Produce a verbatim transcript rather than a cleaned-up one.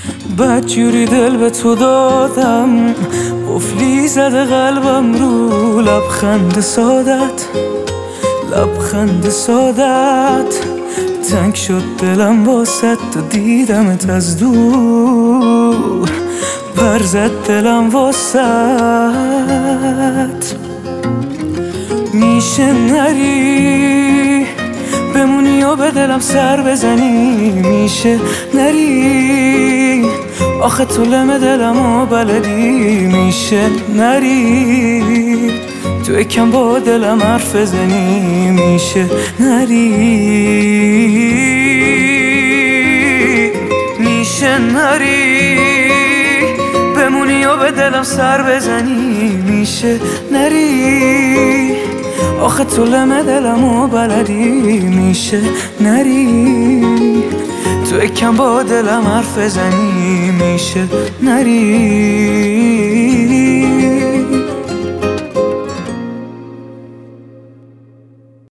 بدجوری دل به تو دادم، قفلی زده قلبم رو لبخند سادت، لبخند سادت. تنگ شد دلم واسه تو دیدمت از دور، پر زد دلم واسه. میشه نری بمونی و به دلم سر بزنی، میشه نری آخه تو لم دلمو بلدی، میشه نری تو یکم با دلم حرف بزنی، میشه نری میشه نری بمونی و به دلم سر بزنی، میشه نری آخه تو لم دلمو بلدی، میشه نری تو یکم با دلم حرف بزنی، میشه نری.